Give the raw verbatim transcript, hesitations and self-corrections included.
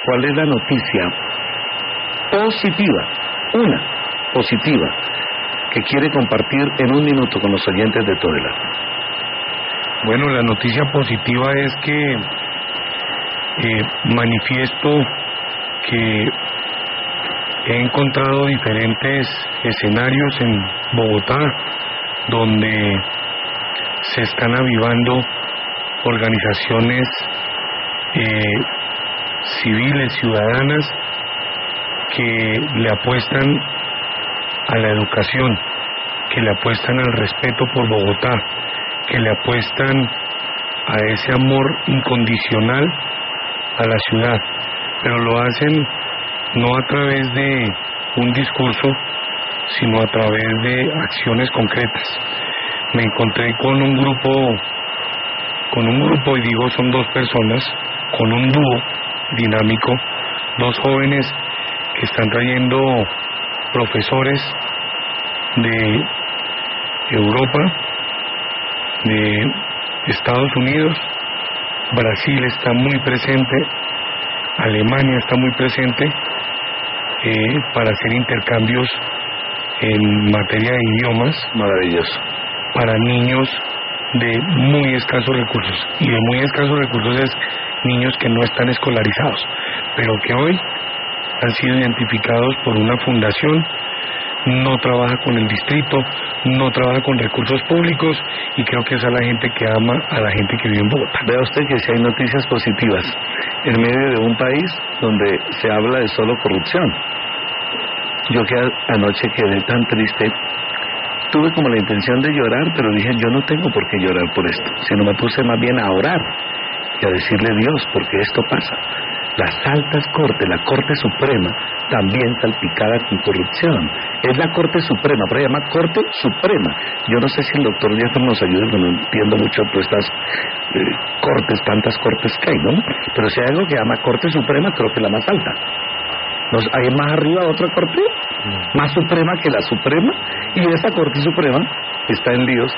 ¿cuál es la noticia positiva, una positiva, que quiere compartir en un minuto con los oyentes de Todo el Arte? Bueno, la noticia positiva es que eh, manifiesto que he encontrado diferentes escenarios en Bogotá donde se están avivando organizaciones eh, civiles, ciudadanas, que le apuestan a la educación, que le apuestan al respeto por Bogotá, que le apuestan a ese amor incondicional a la ciudad, pero lo hacen no a través de un discurso, sino a través de acciones concretas. Me encontré con un grupo, con un grupo, y digo son dos personas, con un dúo dinámico, dos jóvenes que están trayendo profesores de Europa, de Estados Unidos, Brasil está muy presente, Alemania está muy presente, eh, para hacer intercambios en materia de idiomas. Maravilloso. Para niños de muy escasos recursos, y de muy escasos recursos es niños que no están escolarizados, pero que hoy han sido identificados por una fundación, no trabaja con el distrito, no trabaja con recursos públicos, y creo que esa es la gente que ama a la gente que vive en Bogotá. Vea usted que si hay noticias positivas en medio de un país donde se habla de solo corrupción. Yo que anoche quedé tan triste, tuve como la intención de llorar, pero dije, yo no tengo por qué llorar por esto, sino me puse más bien a orar y a decirle a Dios, porque esto pasa. Las altas cortes, la Corte Suprema, también salpicada con corrupción. Es la Corte Suprema, pero se llama Corte Suprema. Yo no sé si el doctor Jeffer nos ayude, porque no entiendo mucho todas estas eh, cortes, tantas cortes que hay, ¿no? Pero si hay algo que llama Corte Suprema, creo que es la más alta. ¿Nos hay más arriba otra corte? Más suprema que la Suprema, y esa Corte Suprema está en líos